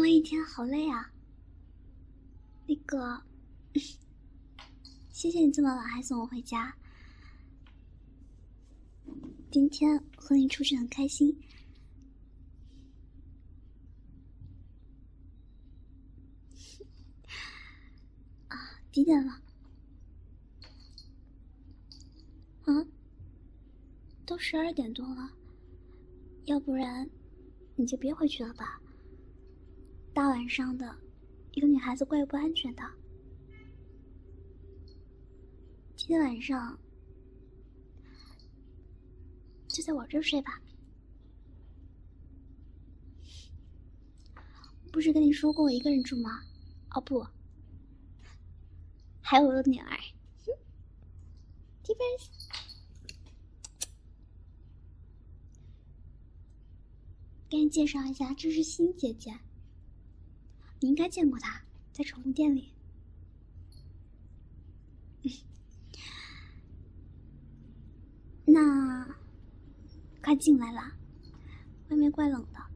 了一天，好累啊。那个，谢谢你这么晚还送我回家。今天和你出去很开心。啊，几点了？啊，都12点多了。要不然，你就别回去了吧。大晚上的，一个女孩子怪不安全的。今天晚上就在我这儿睡吧。不是跟你说过我一个人住吗？哦不，还有我的女儿。给你介绍一下，这是新姐姐，你应该见过她，在宠物店里。那快进来啦，外面怪冷的。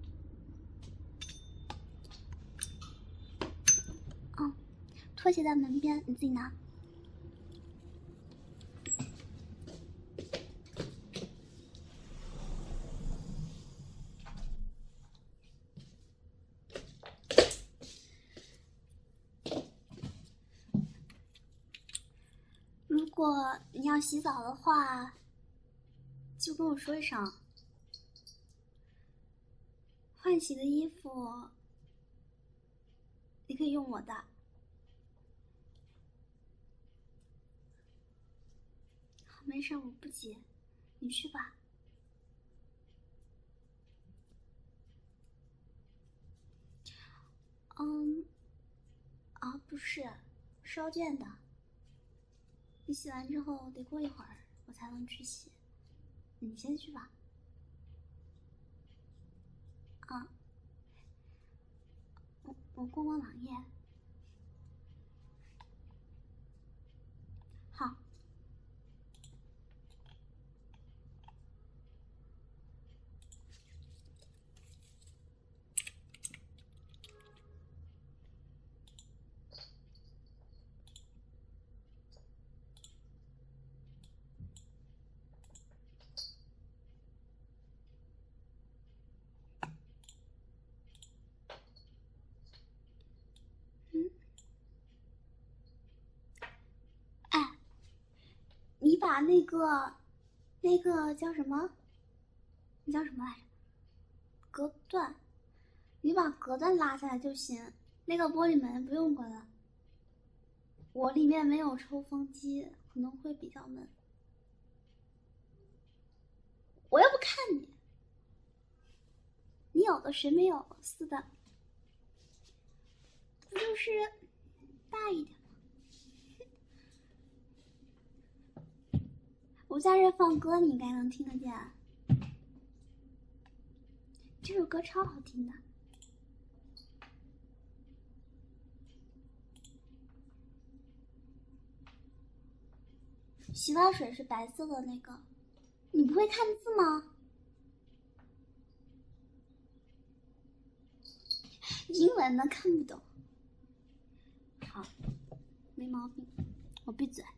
哦，拖鞋在门边，你自己拿。如果你要洗澡的话，就跟我说一声。换洗的衣服，你可以用我的。好，没事，我不急，你去吧。不是，烧电的。你洗完之后得过一会儿，我才能去洗。你先去吧。我逛逛网页。好。你把那个叫什么？你叫什么来着？隔断，你把隔断拉下来就行。那个玻璃门不用关了。我里面没有抽风机，可能会比较闷。我又不看你，你有的谁没有似的？不就是大一点吗？我在这放歌，你应该能听得见。这首歌超好听的。洗发水是白色的那个，你不会看字吗？英文的看不懂。好，没毛病，我闭嘴。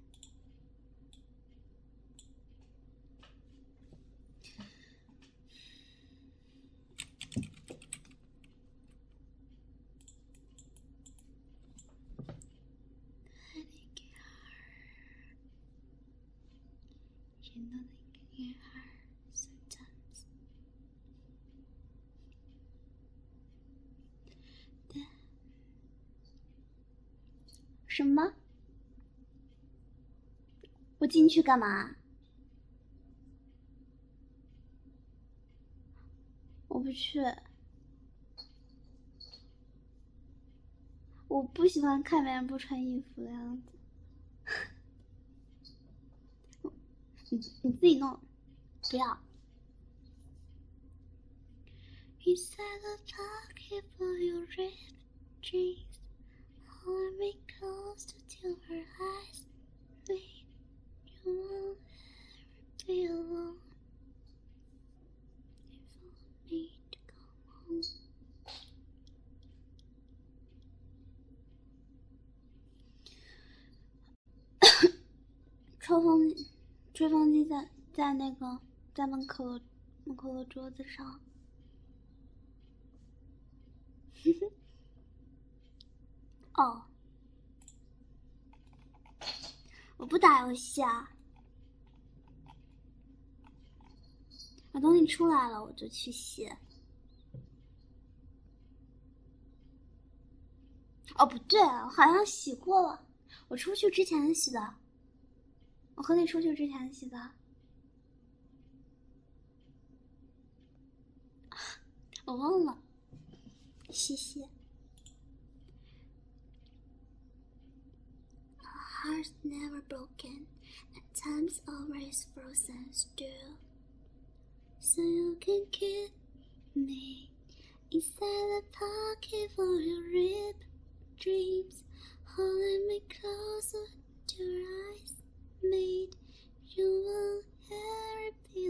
什么？我进去干嘛？我不去。我不喜欢看别人不穿衣服的样子。你自己弄，不要。Inside the pocket for your red jeans, hold me close till her eyes meet. You won't ever be alone. If only to come home. 吹风机在那个在门口的桌子上。哦，我不打游戏啊。我等你出来了，我就去洗。哦，不对，我好像洗过了。我出去之前洗的。我和你出去之前洗的。我忘了。谢谢。Hearts never broken, and time's always frozen still. So you can keep me inside the pocket for your ripped dreams, holding me closer to your eyes made you won't ever be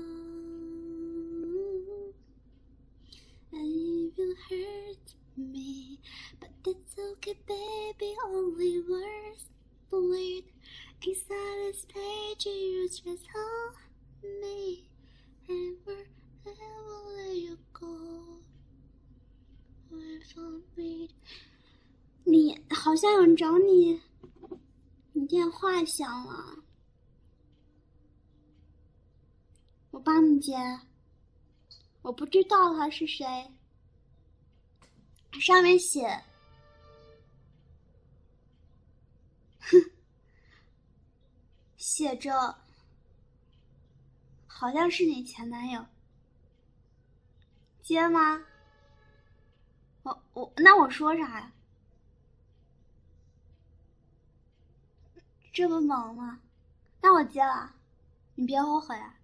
alone. And if you hurt me, but it's okay, baby, only words bleed inside this page. You just hold me, never let you go. If I read， 你好像有人找你，你电话响了，我帮你接。我不知道他是谁，上面写，写着，好像是你前男友。接吗？那我说啥呀？这么猛吗？那我接了，你别后悔啊。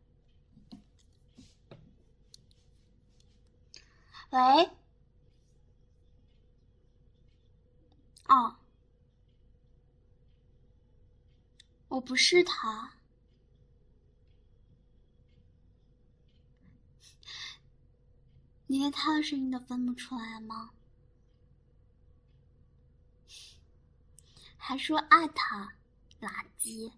喂？哦，我不是他。你连他的声音都分不出来吗？还说爱他，垃圾！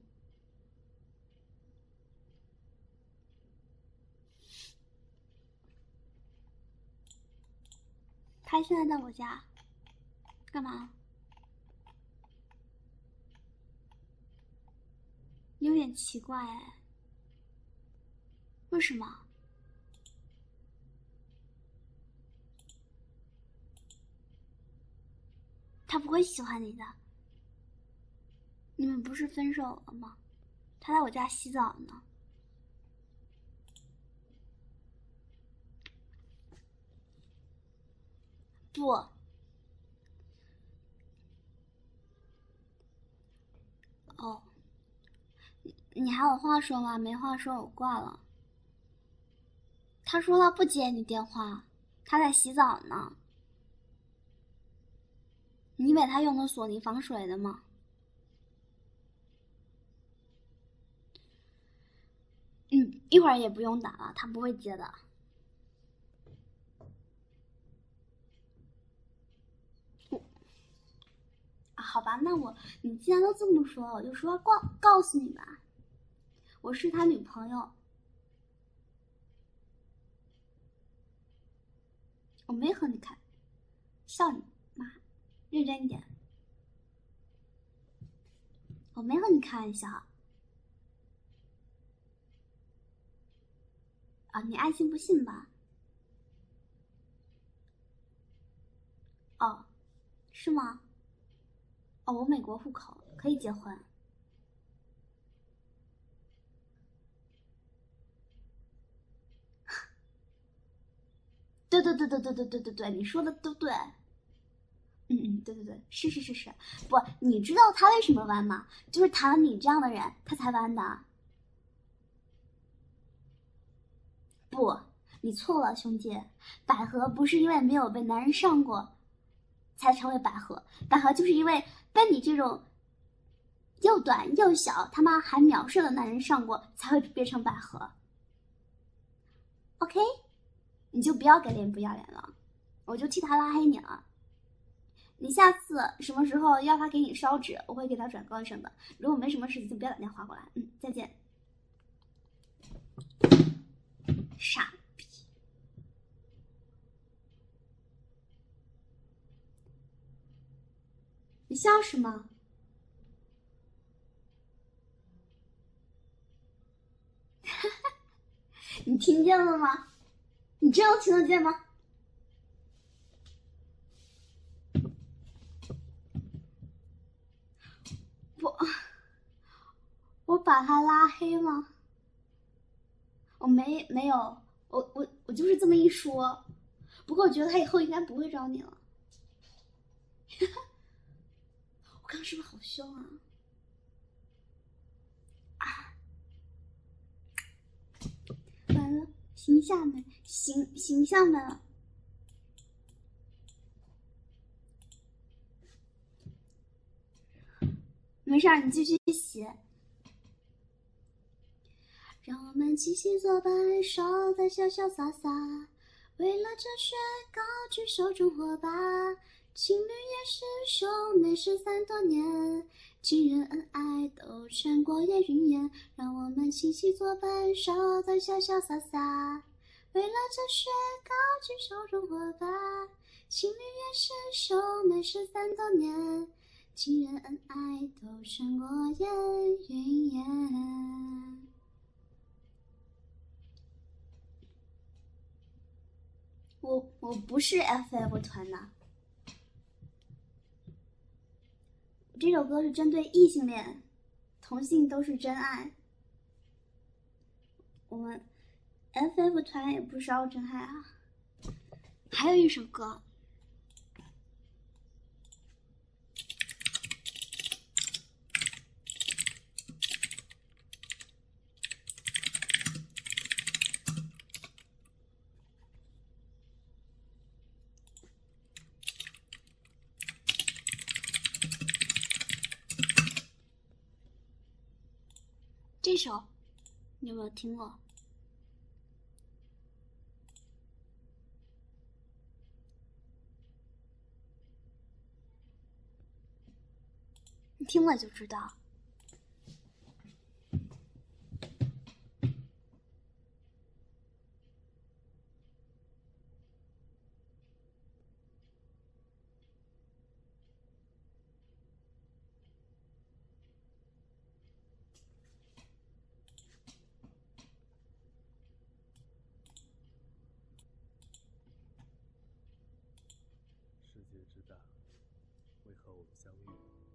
他现在在我家，干嘛？有点奇怪哎，为什么？他不会喜欢你的。你们不是分手了吗？他在我家洗澡呢。不。哦。你还有话说吗？没话说我挂了。他说他不接你电话，他在洗澡呢。你以为他用的索尼防水的吗？一会儿也不用打了，他不会接的。好吧，那你既然都这么说了，我就说告诉你吧，我是他女朋友。我没和你开，笑你妈，认真一点。我没和你开玩笑。啊，你爱信不信吧？哦，是吗？哦，我美国户口，可以结婚。对，你说的都对。对，是。不，你知道他为什么弯吗？就是谈了你这样的人，他才弯的。不，你错了，兄弟。百合不是因为没有被男人上过才成为百合，百合就是因为被你这种又短又小他妈还秒射的男人上过，才会变成百合。OK， 你就不要给脸不要脸了，我就替他拉黑你了。 你下次什么时候要他给你烧纸，我会给他转告一声的。如果没什么事情，就不要打电话过来。再见。傻逼！你笑什么？你听见了吗？你这样听得见吗？我把他拉黑吗？我没有，我就是这么一说。不过我觉得他以后应该不会找你了。我刚刚是不是好凶啊？完了，形象没了。没事儿，你继续写。让我们齐齐作伴，手再潇潇洒洒，为了这雪糕举手中火把。情侣也是兄妹失散多年，情人恩爱都穿过烟云烟。让我们齐齐作伴，手再潇潇洒洒，为了这雪糕举手中火把。情侣也是兄妹失散多年，情人恩爱都穿过烟云烟。我不是 FF 团的，这首歌是针对异性恋，同性都是真爱。我们 FF 团也不烧真爱啊。还有一首歌，这首你有没有听过？你听了就知道。 世界之大，为何我们相遇？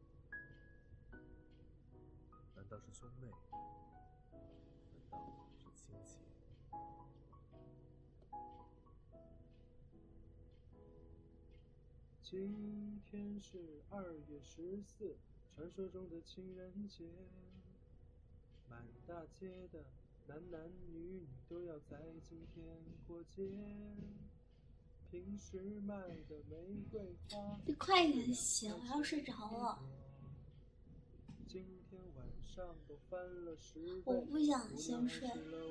难道是兄妹？难道是亲戚？今天是2月14，传说中的情人节。满大街的男女都要在今天过节。平时卖的玫瑰花， 你快点写，我要睡着了。 今天晚上都翻了10倍， 我不想先睡。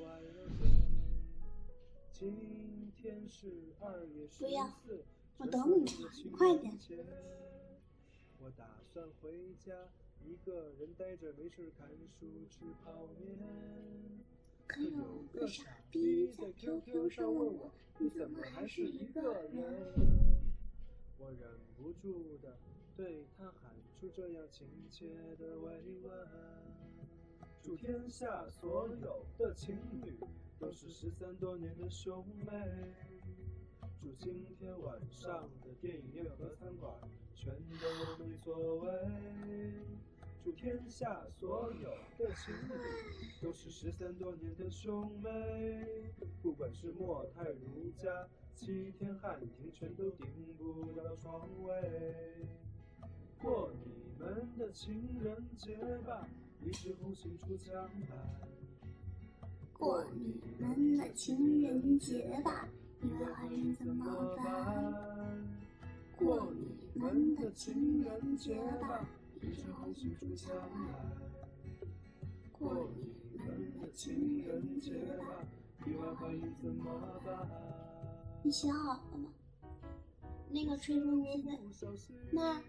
今天是2月14， 不要，我等你呢，你快点。 我打算回家，一个人呆着没事看书吃泡面。可有个傻逼在 QQ 上问我，你怎么还是一个人？我忍不住的对他喊出这样亲切的慰问。祝天下所有的情侣都是失散多年的兄妹。祝今天晚上的电影院和餐馆全都没所谓。祝天下所有的情侣都是失散多年的兄妹。不管是莫泰如家、七天汉庭，全都订不到床位。过你们的情人节吧，一枝红杏出墙来。 过你们的情人节吧，一个坏人怎么办？过你们的情人节吧，一枝红杏出墙来。过你们的情人节吧，一个坏人怎么办？你写好了吗？ 那个吹风机的那。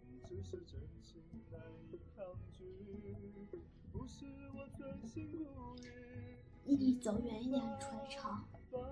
你走远一点，吹吵。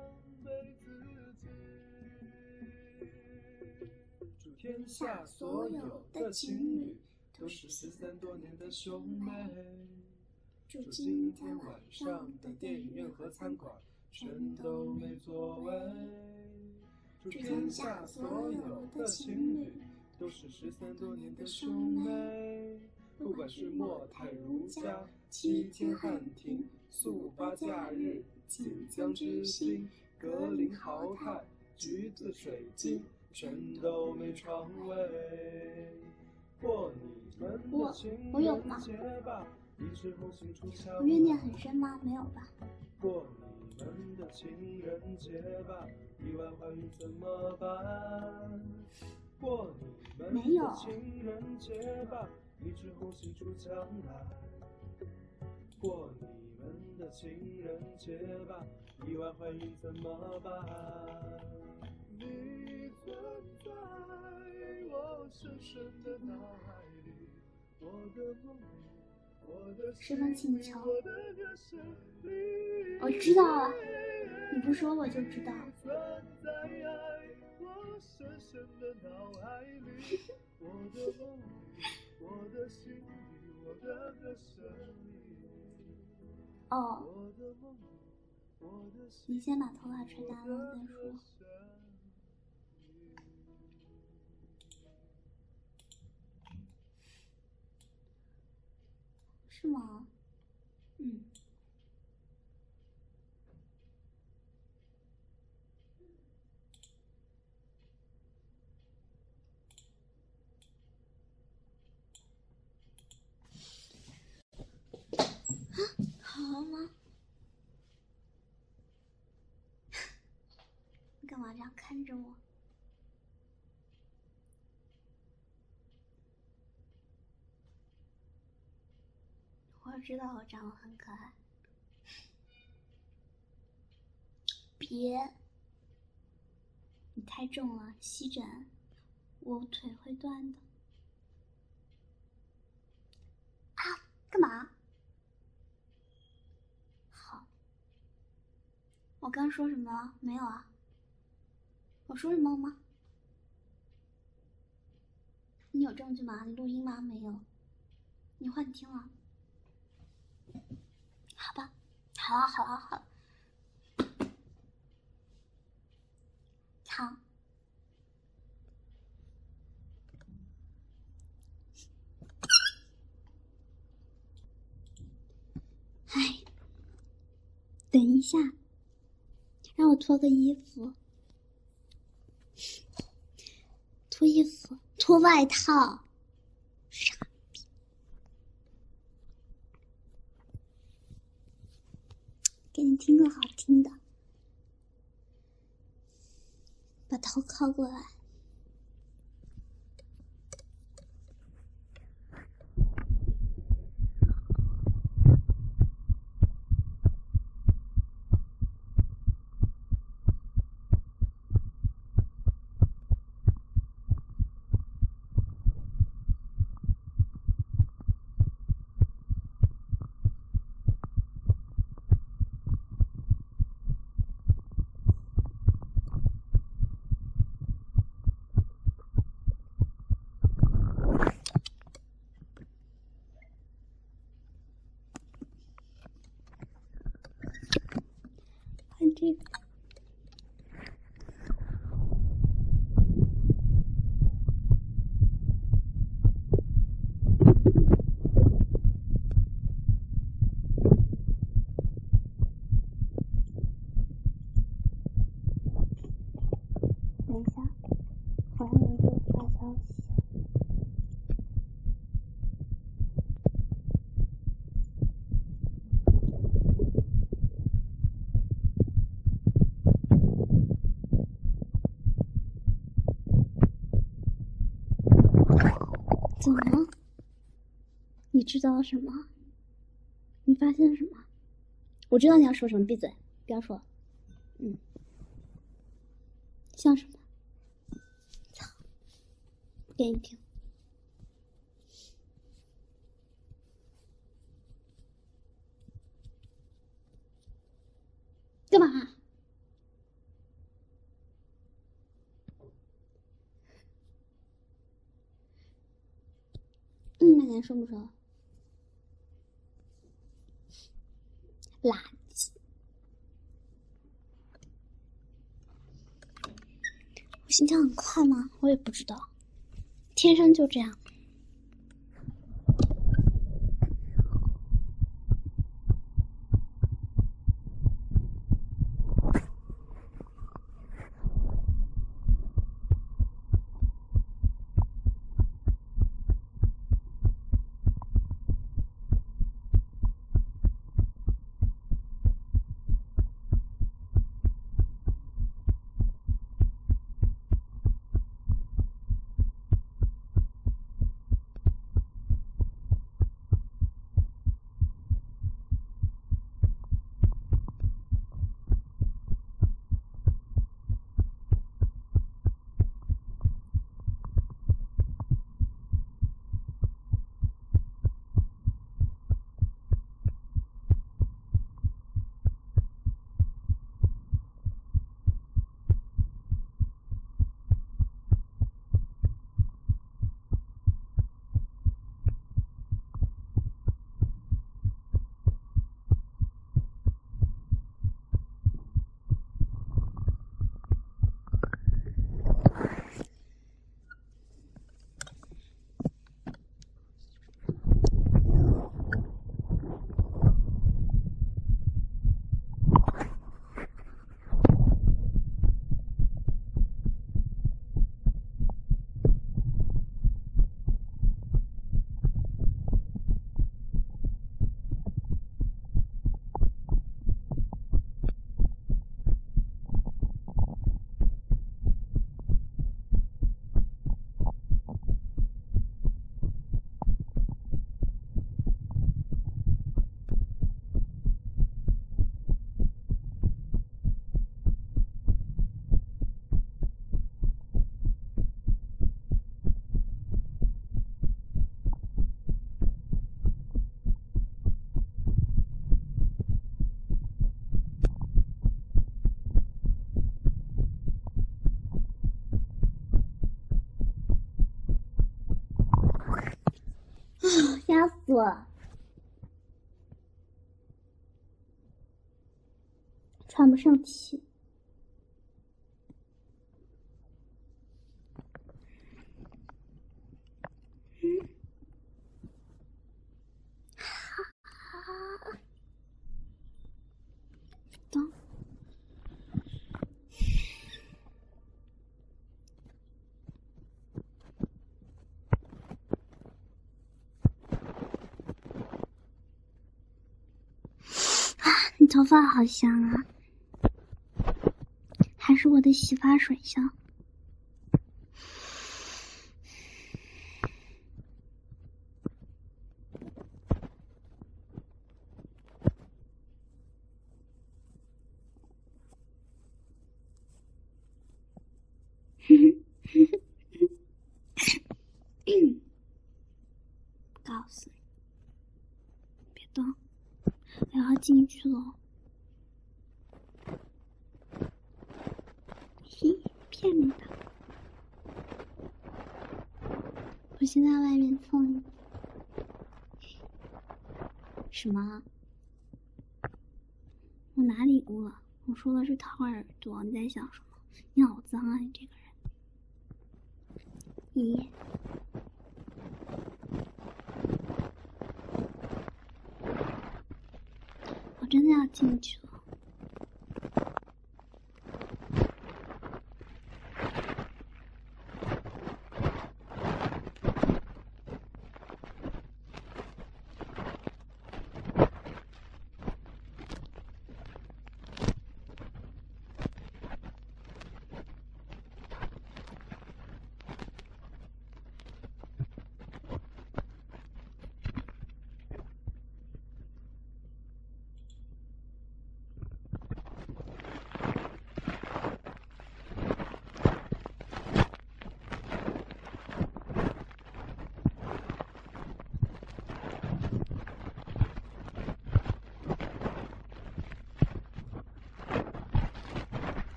天下所有的情侣都是失散多年的兄妹。祝今天晚上的电影院和餐馆全都没座位。祝天下所有的情侣都是失散多年的兄妹。不管是莫泰如家、7天汉庭、速八假日、锦江之星、格林豪泰、橘子水晶，全都没床位。过你们的情人节吧，一枝红杏出墙。 我怨念很深吗？没有吧。 过你们的情人节吧，意外怀孕怎么办？过你们的情人节吧，一枝红杏出墙来。过你们的情人节吧，意外怀孕怎么办？你存在我深深的脑海里，我的梦里，我的十分轻巧。 我的歌声里， 我知道了，你不说我就知道。 你存在我深深的脑海里，我的梦里，我的心里，我的歌声里。 哦，你先把头发吹干了再说。是吗？嗯。好了吗？你干嘛这样看着我？我知道我长得很可爱。别，你太重了，吸枕，我腿会断的。啊，干嘛？好，我刚说什么？没有啊。我说什么了吗？你有证据吗？你录音吗？没有。你幻听了。好吧，好了好了好了。躺。哎，等一下，让我脱个衣服。脱衣服，脱外套。傻逼！给你听个好听的，把头靠过来。看这个。等一下，我让人给我发消息。怎么了？你知道了什么？你发现了什么？我知道你要说什么，闭嘴，不要说。像什么？ 给你听。干嘛？那你说不说？垃圾！我心跳很快吗？我也不知道，天生就这样。压死我！喘不上气。等。你头发好香啊，还是我的洗发水香。告诉你，别动，我要进去了。嘿，骗你的！我先在外面蹭你。什么？我哪里饿？我说的是掏耳朵，你在想什么？你好脏啊，你这个人！咦？我真的要进去了。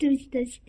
对不起，对不起。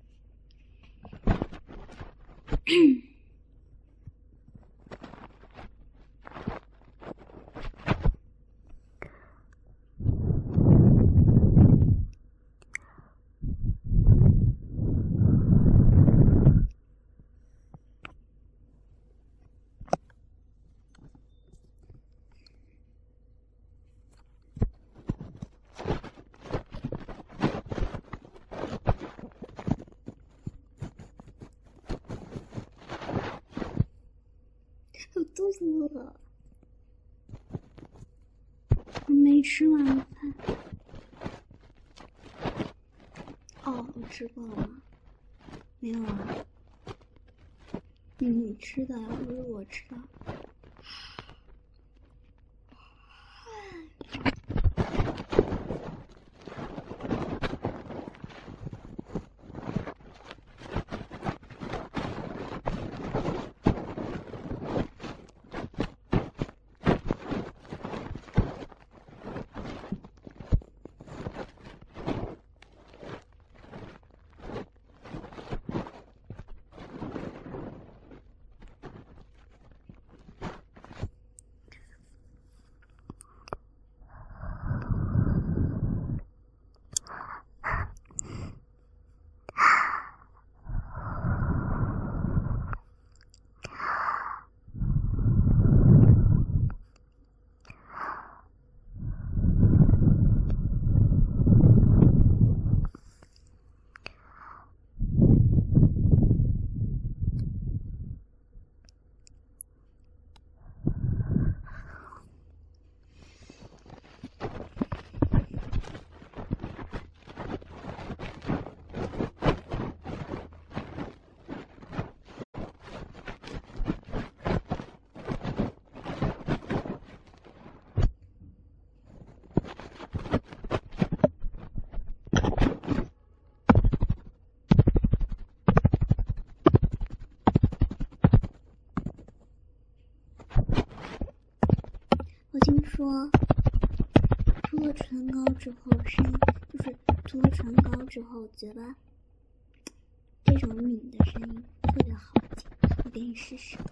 我肚子饿了，我没吃晚饭。哦，我吃过了吗？没有啊。你吃的，不是我吃的。我听说，涂了唇膏之后，声音就是涂了唇膏之后，嘴巴这种抿的声音特别好听。我给你试试。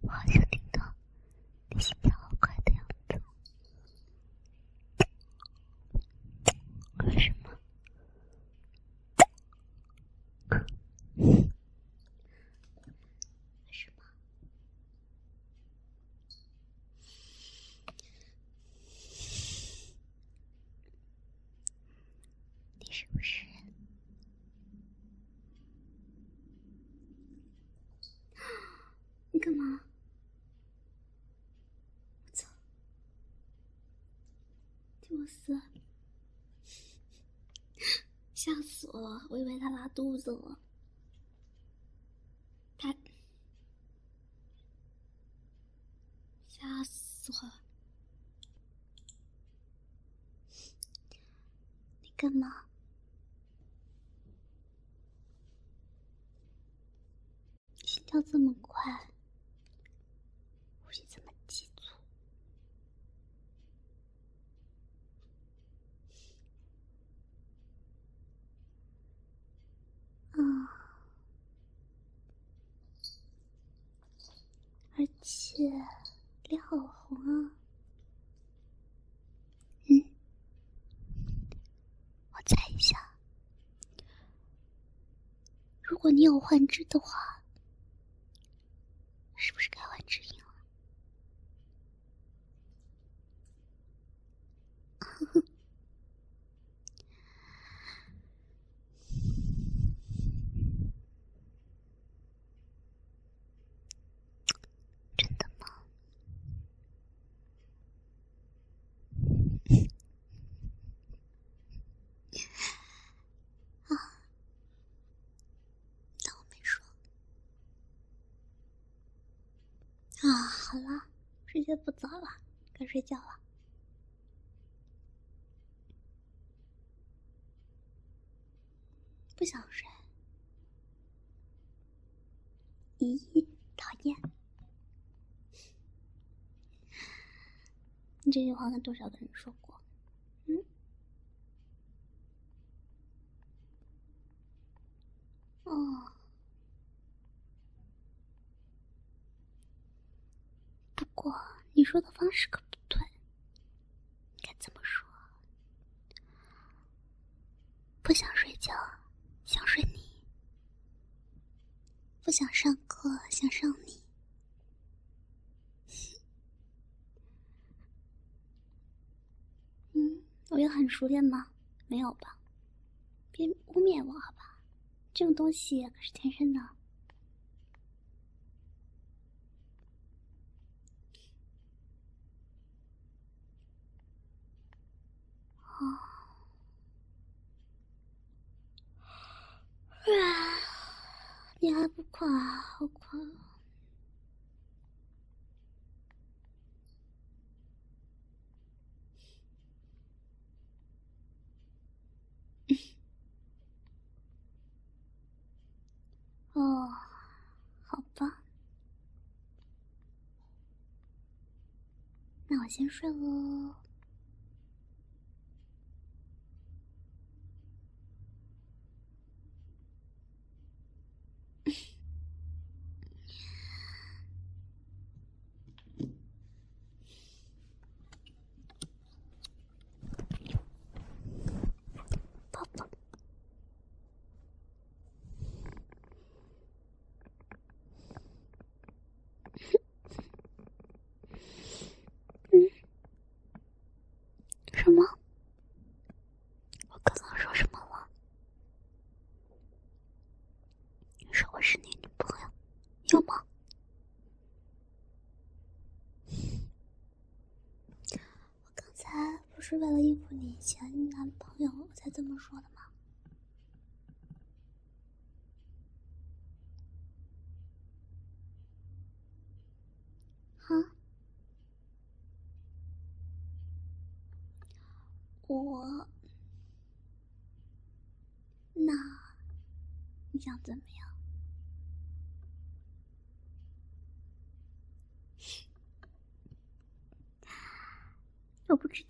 我好像听到你心跳好快的样子。为什么？为什么？你是不是？你干嘛？我操！替我死！吓死我了！我以为他拉肚子了。他吓死我了！你干嘛？心跳这么快，呼吸这么急促。而且脸好红啊。我猜一下，如果你有幻肢的话，是不是该换指引了？真的吗？啊，当我没说。啊，好了，时间不早了，该睡觉了。不想睡。咦，讨厌！你这句话跟多少个人说过？哦。不过你说的方式可不对，应该怎么说？不想睡觉，想睡你；不想上课，想上你。我有很熟练吗？没有吧？别污蔑我好吧？这种东西可是天生的。你还不困啊？好困啊！哦，好吧，那我先睡喽。抱抱。什么？我刚刚说什么了？你说我是你女朋友，有吗？我刚才不是为了应付你前男朋友我才这么说的吗？我……那你想怎么样？我不知道。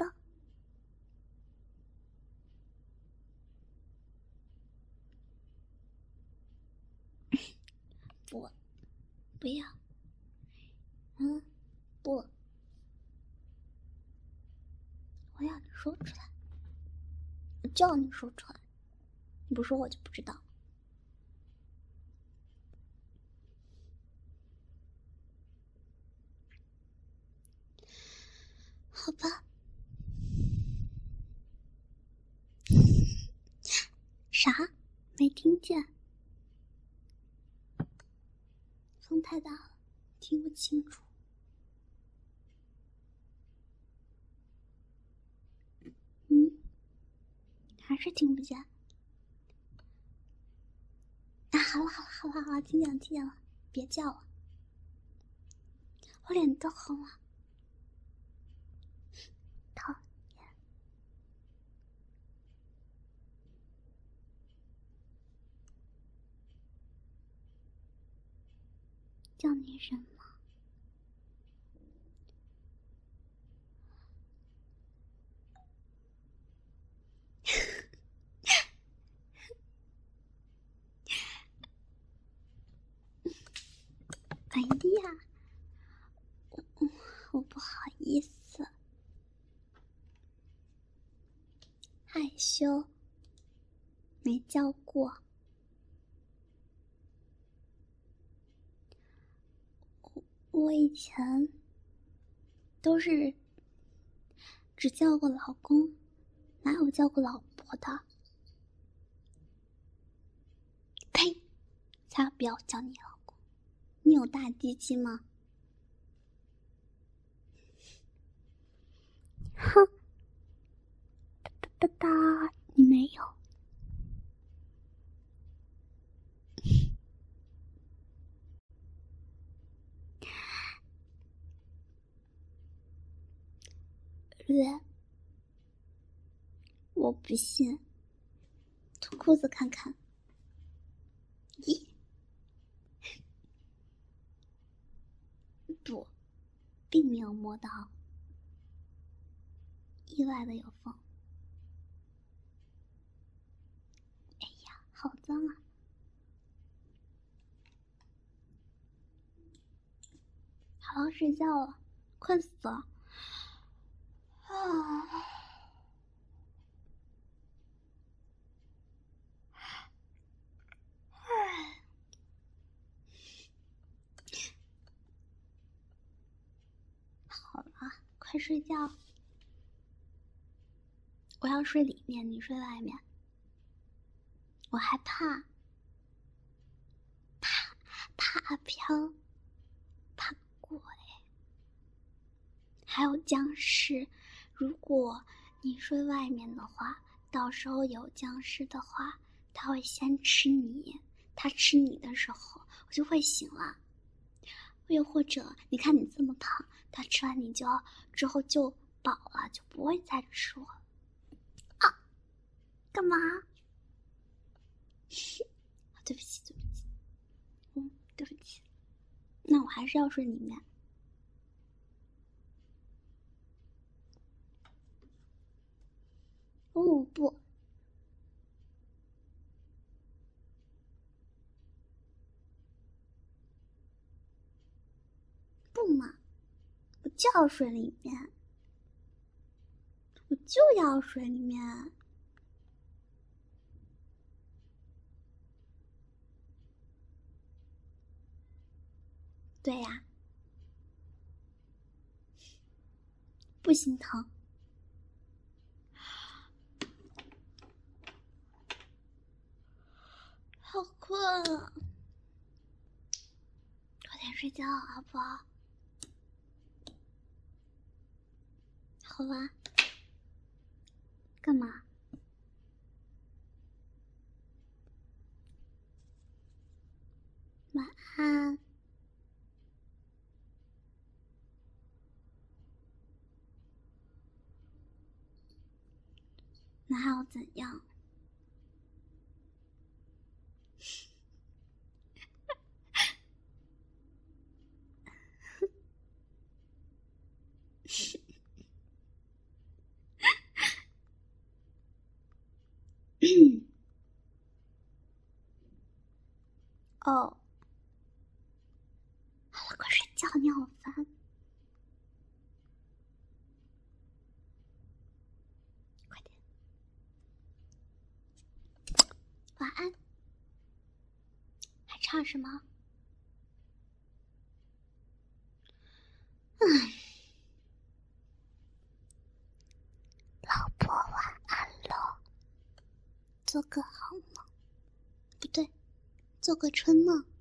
不要， 不，我要你说出来，我叫你说出来，你不说我就不知道。好吧。啥？没听见？风太大了，听不清楚。还是听不见。啊，好了，听见了，别叫了，我脸都红了，讨厌。叫你什么？哎呀，我不好意思，害羞，没叫过。我以前都是只叫过老公，哪有叫过老婆的？呸！才不要叫你老公，你有大鸡鸡吗？哼！哒哒哒，你没有。我不信，脱裤子看看。咦？不，并没有摸到，意外的有缝。哎呀，好脏啊！好好睡觉了，困死了。好了，快睡觉。我要睡里面，你睡外面。我害怕，怕阿飘，怕鬼，还有僵尸。如果你睡外面的话，到时候有僵尸的话，他会先吃你，他吃你的时候我就会醒了。又或者你看你这么胖，他吃完你之后就饱了，就不会再吃我了。啊，干嘛？对不起，对不起，那我还是要睡里面。哦不，不嘛，我就要睡里面，我就要睡里面。对呀，不心疼。好困啊，快点睡觉好不好？好啦，干嘛？晚安。那还要怎样？哦，好了，快睡觉。 叫你好烦。快点，晚安。还差什么？老婆晚安了，做个好梦，不对，做个春梦。